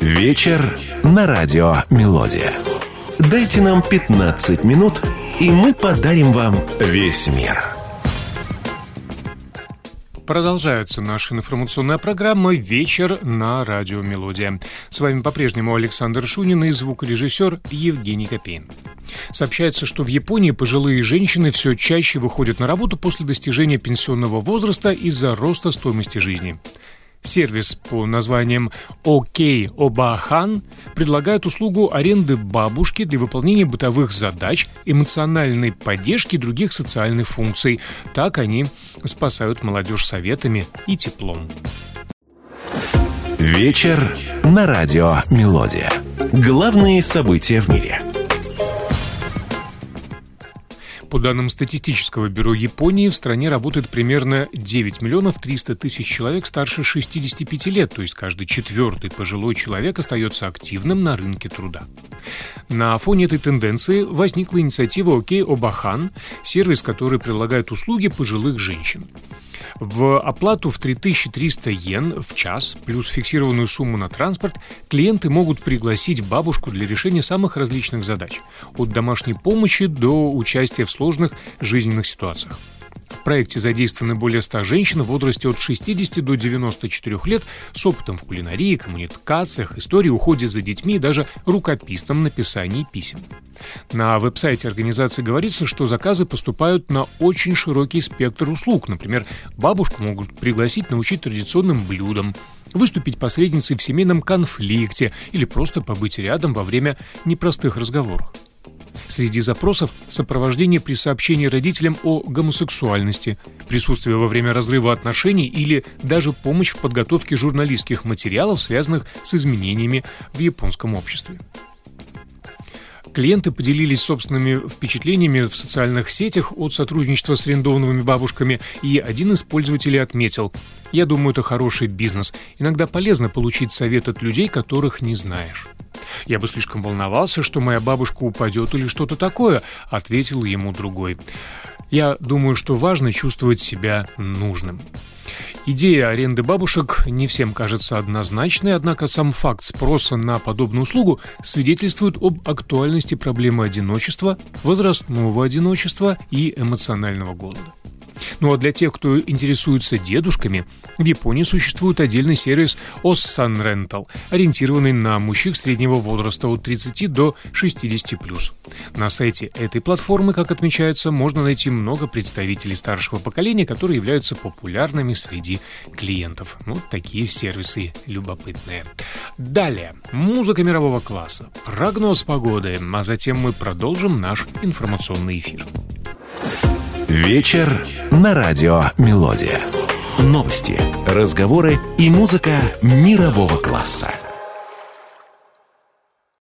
Вечер на радио «Мелодия». Дайте нам 15 минут, и мы подарим вам весь мир. Продолжается наша информационная программа «Вечер на радио «Мелодия». С вами по-прежнему Александр Шунин и звукорежиссер Евгений Копейн. Сообщается, что в Японии пожилые женщины все чаще выходят на работу после достижения пенсионного возраста из-за роста стоимости жизни. Сервис по названием «Окей Обахан» предлагает услугу аренды бабушки для выполнения бытовых задач, эмоциональной поддержки и других социальных функций. Так они спасают молодежь советами и теплом. Вечер на радио «Мелодия». Главные события в мире. По данным статистического бюро Японии, в стране работает примерно 9 миллионов 300 тысяч человек старше 65 лет, то есть каждый четвертый пожилой человек остается активным на рынке труда. На фоне этой тенденции возникла инициатива «Окей Обахан», сервис, который предлагает услуги пожилых женщин. В оплату в 3300 йен в час, плюс фиксированную сумму на транспорт, клиенты могут пригласить бабушку для решения самых различных задач, от домашней помощи до участия в сложных жизненных ситуациях. В проекте задействованы более 100 женщин в возрасте от 60 до 94 лет с опытом в кулинарии, коммуникациях, истории, уходе за детьми и даже рукописном написании писем. На веб-сайте организации говорится, что заказы поступают на очень широкий спектр услуг. Например, бабушку могут пригласить научить традиционным блюдам, выступить посредницей в семейном конфликте или просто побыть рядом во время непростых разговоров. Среди запросов – сопровождение при сообщении родителям о гомосексуальности, присутствие во время разрыва отношений или даже помощь в подготовке журналистских материалов, связанных с изменениями в японском обществе. Клиенты поделились собственными впечатлениями в социальных сетях от сотрудничества с арендованными бабушками, и один из пользователей отметил: «Я думаю, это хороший бизнес. Иногда полезно получить совет от людей, которых не знаешь». «Я бы слишком волновался, что моя бабушка упадет или что-то такое», — ответил ему другой. «Я думаю, что важно чувствовать себя нужным». Идея аренды бабушек не всем кажется однозначной, однако сам факт спроса на подобную услугу свидетельствует об актуальности проблемы одиночества, возрастного одиночества и эмоционального голода. Ну а для тех, кто интересуется дедушками, в Японии существует отдельный сервис Ossan Rental, ориентированный на мужчин среднего возраста от 30 до 60+. На сайте этой платформы, как отмечается, можно найти много представителей старшего поколения, которые являются популярными среди клиентов. Вот такие сервисы любопытные. Далее, музыка мирового класса, прогноз погоды, а затем мы продолжим наш информационный эфир. Вечер на радио «Мелодия». Новости, разговоры и музыка мирового класса.